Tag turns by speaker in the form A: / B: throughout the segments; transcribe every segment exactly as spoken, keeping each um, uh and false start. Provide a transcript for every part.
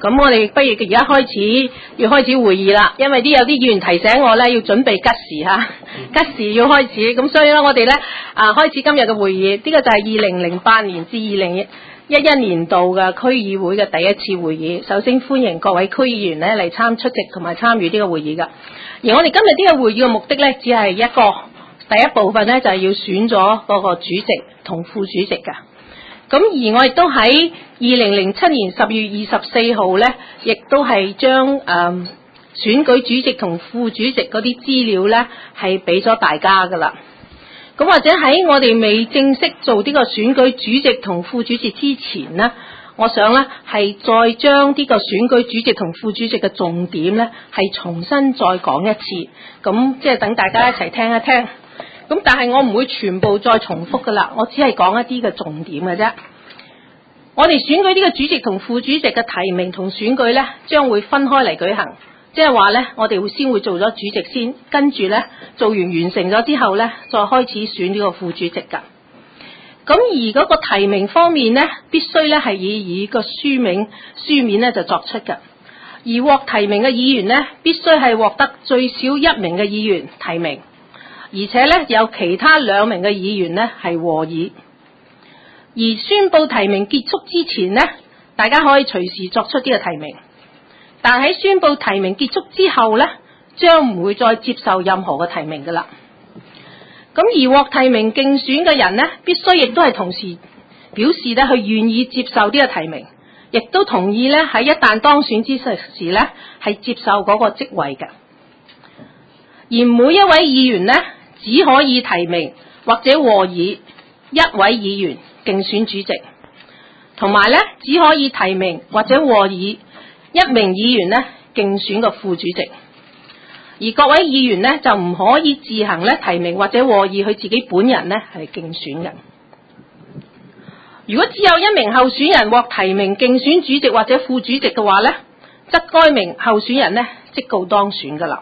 A: 咁我哋不如而家開始要開始會議啦，因為啲有啲議員提醒我咧要準備吉時嚇，吉時要開始，咁所以咧我哋咧啊開始今日嘅會議，呢、這個就係二零零八年至二零一一年度嘅區議會嘅第一次會議。首先歡迎各位區議員咧嚟參出席同埋參與呢個會議㗎。而我哋今日呢個會議嘅目的咧，只係一個第一部分咧，就係、是、要選咗嗰個主席同副主席㗎。咁而我亦都喺二零零七年十月二十四號咧，亦都係將誒選舉主席同副主席嗰啲資料咧，係俾咗大家噶啦。咁或者喺我哋未正式做呢個選舉主席同副主席之前呢，我想咧係再將呢個選舉主席同副主席嘅重點咧，係重新再講一次。咁即係等大家一齊聽一聽。咁但係我唔會全部再重複噶啦，我只係講一啲嘅重點嘅啫。我哋選舉呢個主席同副主席嘅提名同選舉呢，將會分開嚟舉行，即係話呢，我哋會先會做咗主席先，跟住呢，做完完成咗之後呢，再開始選呢個副主席噶。咁而嗰個提名方面呢，必須呢係以以個書名書面呢就作出噶，而獲提名嘅議員呢，必須係獲得最少一名嘅議員提名。而且咧有其他兩名嘅議員呢係和議，而宣布提名結束之前呢，大家可以隨時作出呢個提名，但喺宣布提名結束之後呢，將唔會再接受任何嘅提名噶啦。咁而獲提名競選嘅人呢，必須亦都係同時表示呢，佢願意接受呢個提名，亦都同意呢喺一旦當選之時呢係接受嗰個職位嘅。而每一位議員呢，只可以提名或者和議一位議員競選主席，同埋咧只可以提名或者和議一名議員咧競選個副主席。而各位議員咧就唔可以自行咧提名或者和議佢自己本人咧係競選嘅。如果只有一名候選人獲提名競選主席或者副主席嘅話咧，則該名候選人咧即告當選噶啦。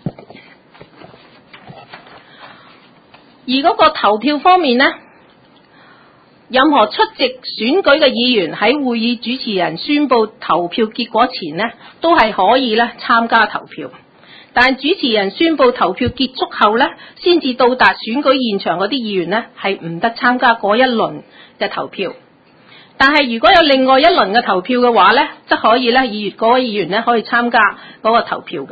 A: 而嗰個投票方面呢，任何出席選舉嘅議員喺會議主持人宣布投票結果前呢，都係可以咧參加投票。但主持人宣布投票結束後呢，先至到達選舉現場嗰啲議員呢，係唔得參加嗰一輪嘅投票。但係如果有另外一輪嘅投票嘅話呢，則可以咧，議員嗰位議員呢可以參加嗰個投票嘅。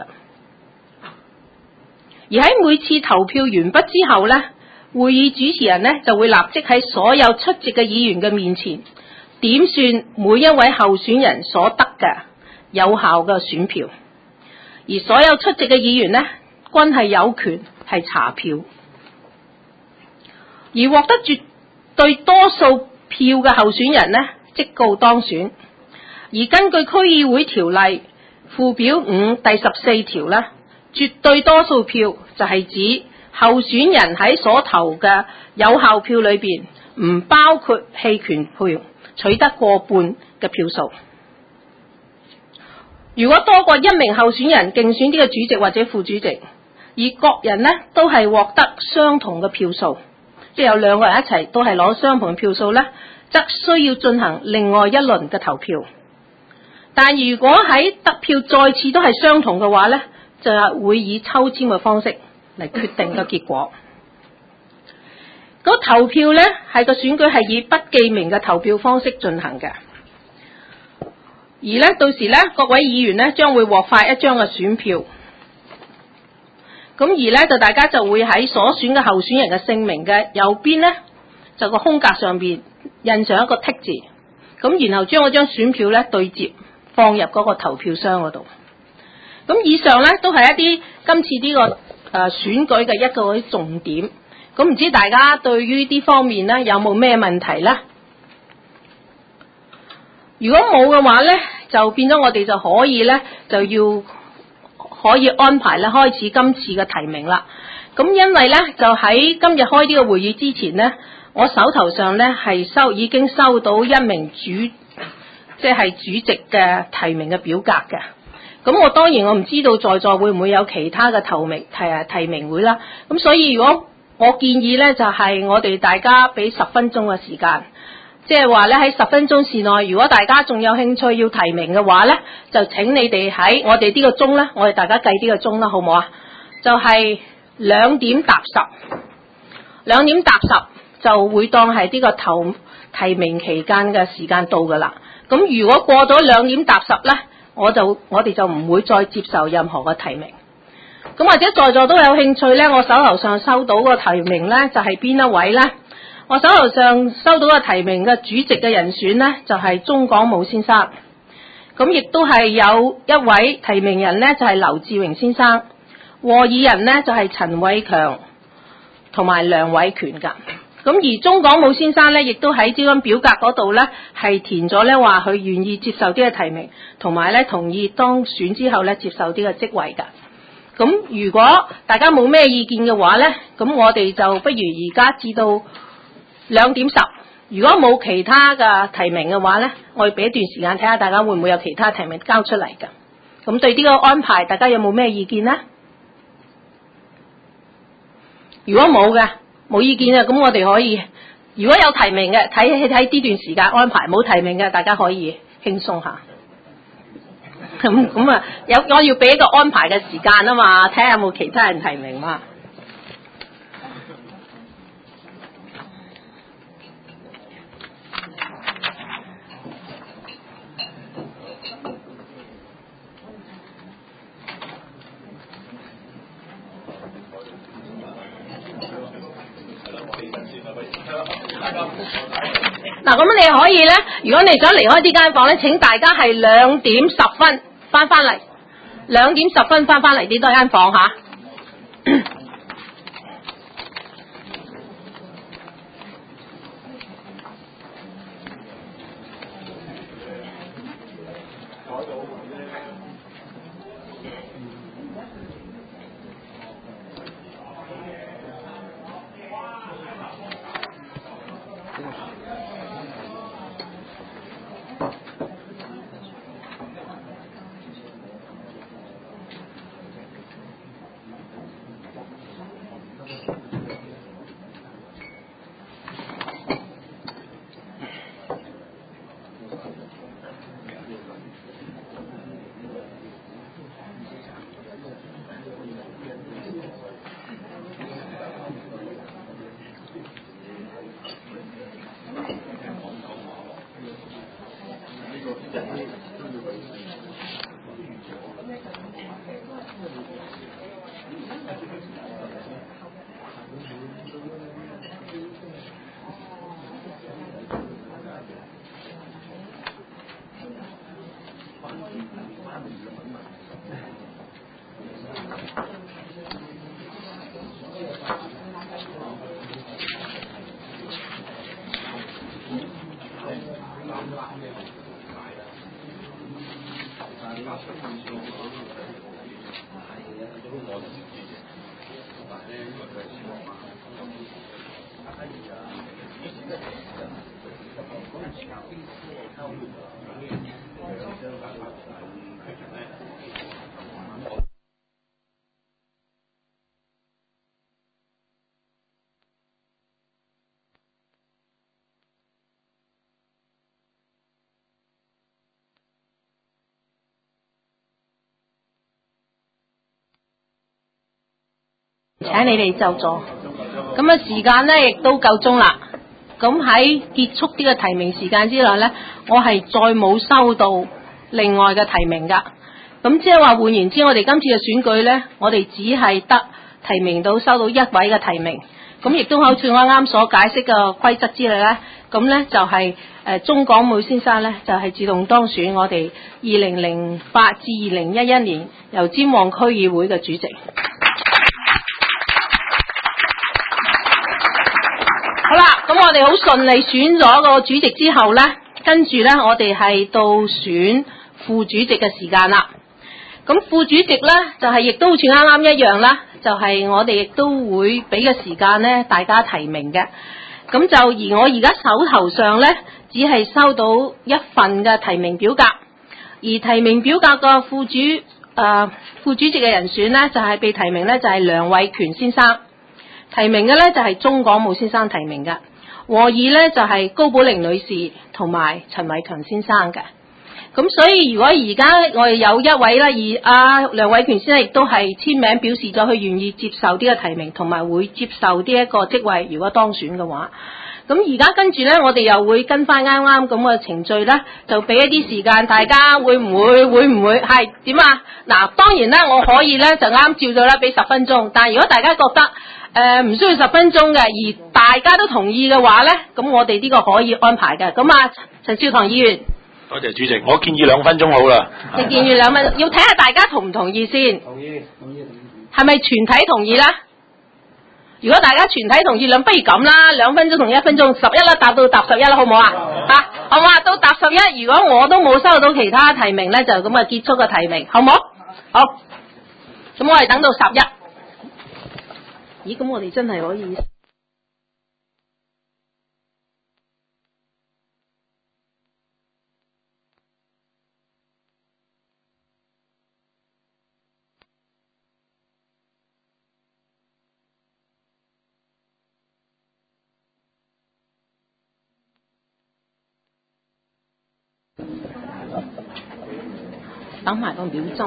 A: 而喺每次投票完畢之後呢，會議主持人呢就會立即喺所有出席嘅議員嘅面前點算每一位候選人所得嘅有效嘅選票，而所有出席嘅議員呢均係有權係查票，而獲得絕對多數票嘅候選人呢即告當選。而根據區議會條例附表五第十四條呢，絕對多數票就係指候選人喺所投嘅有效票裏邊，唔包括棄權票，取得過半嘅票數。如果多過一名候選人競選呢個主席或者副主席，而各人呢都係獲得相同嘅票數，即係有兩個人一齊都係攞相同嘅票數呢，則需要進行另外一輪嘅投票。但如果喺得票再次都係相同嘅話呢，就係會以抽籤嘅方式嚟決定個結果。嗰投票呢，係個選舉係以不記名嘅投票方式進行嘅。而呢，到時呢，各位議員呢將會獲發一張嘅選票。咁而呢，就大家就會喺所選嘅候選人嘅姓名嘅右邊呢，就個空格上邊印上一個剔字。咁然後將嗰張選票呢對接放入嗰個投票箱嗰度。咁以上呢，都係一啲今次呢、這個誒、呃、選舉嘅一個重點。咁唔知大家對於呢方面呢有冇咩問題呢？如果冇嘅話呢，就變咗我哋就可以呢，就要可以安排咧開始今次嘅提名啦。咁因為呢，就喺今日開呢個會議之前呢，我手頭上呢係收已經收到一名主即係主席嘅提名嘅表格嘅。咁我當然我唔知道在座會唔會有其他嘅提名提啊提名會啦。咁所以如果我建議呢，就係、是、我哋大家俾十分鐘嘅時間， 即係話咧喺十分鐘之內，如果大家仲有興趣要提名嘅話咧，就請你哋喺我哋呢個鐘咧，我哋大家計呢個鐘啦，好唔好啊？就係兩點踏十，兩點踏十就會當係呢個投提名期間嘅時間到噶啦。咁如果過咗兩點踏十咧，我就我哋就唔會再接受任何嘅提名。咁或者在座都有興趣咧，我手頭上收到個提名咧，就係邊一位咧？我手頭上收到嘅提名嘅主席嘅人選呢，就係鍾廣武先生。咁亦都係有一位提名人呢，就係劉志榮先生。和議人呢，就係陳偉強同埋梁偉權㗎。咁而鍾廣武先生呢，亦都喺招金表格嗰度呢，係填咗呢話佢願意接受呢個提名，同埋呢同意當選之後呢接受呢個職位㗎。咁如果大家冇咩意見嘅話呢，咁我哋就不如而家至到兩點十，如果冇其他嘅提名嘅話呢，我哋俾一段時間睇下大家會唔會有其他提名交出嚟㗎。咁對呢個安排，大家有冇咩意見呢？如果冇嘅，冇意見嘅，咁我哋可以，如果有提名嘅，睇睇睇呢段時間安排；冇提名嘅，大家可以輕鬆下。咁咁啊，有我要俾一個安排嘅時間啊嘛，睇下有冇其他人提名嘛。嗱，咁你可以咧，如果你想離開呢間房咧，請大家係兩點十分翻翻嚟，兩點十分翻翻嚟呢多間房嚇。請你哋就座，咁啊時間咧亦都夠鐘啦。咁喺結束呢個提名時間之內咧，我係再冇收到另外嘅提名㗎。咁即係話換言之，我哋今次嘅選舉咧，我哋只係得提名到收到一位嘅提名。咁亦都好似我啱啱所解釋嘅規則之類咧，咁咧就係誒鍾廣武先生咧就係自動當選我哋二零零八至二零一一年油尖旺區議會嘅主席。好啦，咁我哋好順利選咗個主席之後咧，跟住咧我哋係到選副主席嘅時間啦。咁副主席咧就係、是、亦都好似啱啱一樣啦，就係、是、我哋亦都會俾個時間咧大家提名嘅。咁就而我而家手頭上咧只係收到一份嘅提名表格，而提名表格個副主誒、呃、副主席嘅人選咧就係、是、被提名咧就係、是、梁偉權先生。提名嘅咧就係鍾廣武先生提名嘅， 和議咧就係、是、高寶玲女士同埋陳偉強先生嘅。咁所以如果而家我哋有一位咧，而阿、啊、梁偉權先生亦都係簽名表示咗佢願意接受呢個提名，同埋會接受呢一個職位，如果當選嘅話。咁而家跟住咧，我哋又會跟翻啱啱咁嘅程序咧，就俾一啲時間大家會唔會會唔會係點啊？嗱，當然啦，我可以咧就啱照咗啦，俾十分鐘。但係如果大家覺得誒唔、呃、需要十分鐘嘅，而大家都同意嘅話咧，咁我哋呢個可以安排嘅。咁啊，陳少棠議員，
B: 多謝主席，我建議兩分鐘好啦。
A: 你建議兩分鐘，要睇下大家同唔同意先。同意，同意，同意。係咪全體同意啦？如果大家全體同意，兩不如咁啦，兩分鐘同一分鐘，十一啦，答到答十一啦，好唔好啊？嚇，好唔好啊？到答十一，如果我都冇收到其他提名咧，就咁啊結束個提名，好唔好？好。咁我哋等到十一。咦？咁我哋真係可以。等埋個秒針。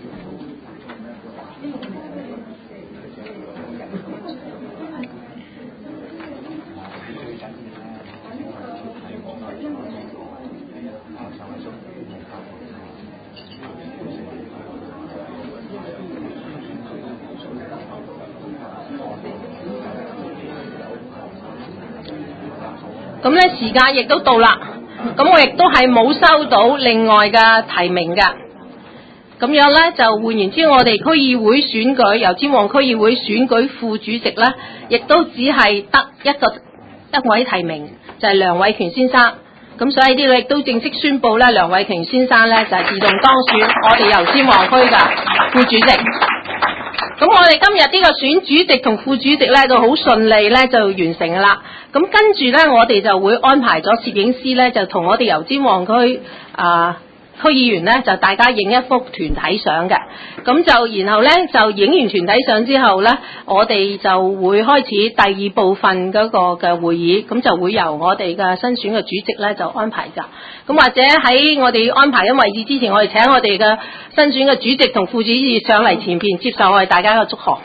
A: 咁咧時間亦都到啦，咁我亦都係冇收到另外嘅提名㗎。咁樣咧就換言之，我哋區議會選舉油尖旺區議會選舉副主席咧，亦都只係得一個一位提名，就係、是、梁偉權先生。咁所以呢度亦都正式宣佈咧，梁偉權先生咧就係、是、自動當選我哋油尖旺區嘅副主席。咁我哋今日呢個選主席同副主席咧，就好順利咧就完成㗎啦。咁跟住咧，我哋就會安排咗攝影師咧，就同我哋油尖旺區啊。區議員咧就大家影一幅團體相嘅，咁就然後咧就影完團體相之後咧，我哋就會開始第二部分嗰個嘅會議，咁就會由我哋嘅新選嘅主席咧就安排㗎。咁或者喺我哋安排嘅位置之前，我哋請我哋嘅新選嘅主席同副主席上嚟前邊接受我哋大家嘅祝賀。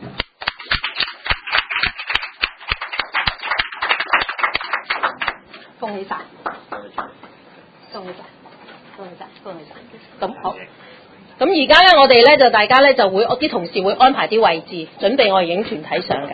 A: 恭喜晒！恭喜晒！恭喜晒，恭喜晒。咁好，咁而家咧，我哋咧就大家咧就會，我啲同事會安排啲位置，準備我哋影團體相嘅。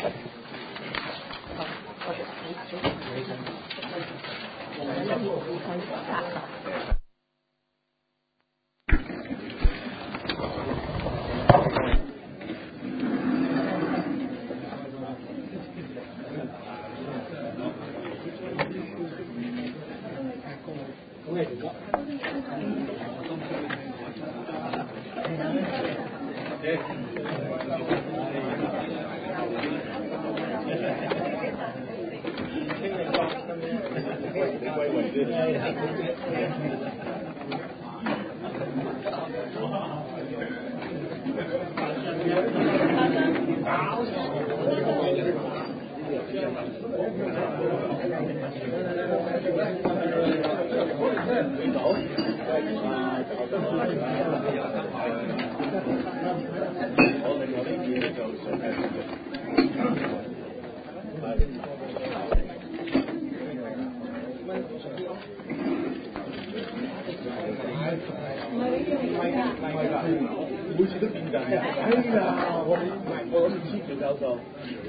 C: 每次都變緊嘅，哎呀，我我諗住黐住手度。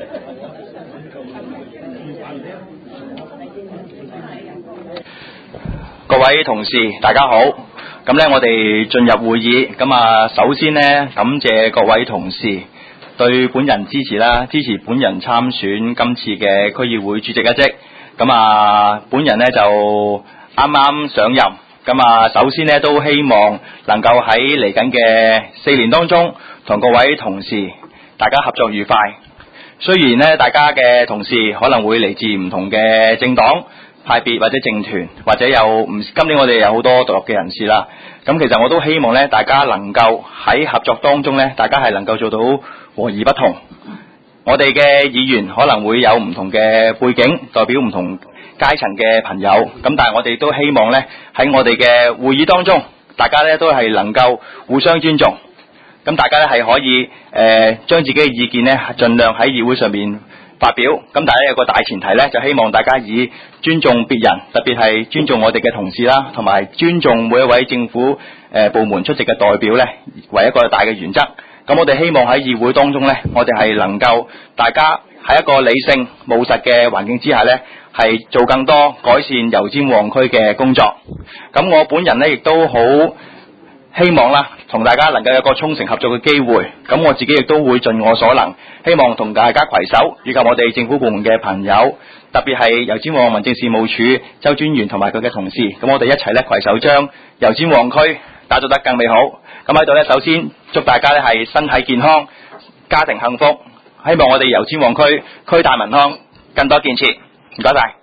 D: 各位同事，大家好。咁咧，我哋進入會議。咁啊，首先呢，感謝各位同事對本人支持啦，支持本人參選今次嘅區議會主席一職。咁啊，本人呢就啱啱上任。咁啊，首先呢都希望能夠喺嚟緊嘅四年當中，同各位同事大家合作愉快。雖然呢，大家嘅同事可能會嚟自唔同嘅政黨派別或者政團，或者有唔今年我哋有好多獨立嘅人士啦。咁其實我都希望呢，大家能夠喺合作當中呢，大家係能夠做到和而不同， 我哋嘅議員可能會有唔同嘅背景，代表唔同階層嘅朋友，咁但係我哋都希望呢，喺我哋嘅會議當中，大家呢都係能夠互相尊重，咁大家呢係可以誒、呃、將自己嘅意見呢盡量喺議會上面發表，咁但係有個大前提呢，就希望大家以尊重別人，特別係尊重我哋嘅同事啦，同埋尊重每一位政府誒、呃、部門出席嘅代表呢，為一個大嘅原則。咁我哋希望喺議會當中呢，我哋係能夠大家喺一個理性務實嘅環境之下呢，係做更多改善油尖旺區嘅工作。咁我本人呢，亦都好希望啦，同大家能夠有個衷誠合作嘅機會。咁我自己亦都會盡我所能，希望同大家攜手，以及我哋政府部門嘅朋友，特別係油尖旺民政事務處周專員同埋佢嘅同事，咁我哋一齊呢，攜手將油尖旺區打造得更美好。咁喺度呢，首先祝大家呢係身體健康，家庭幸福，希望我哋油尖旺區區大民康更多建設。唔該晒。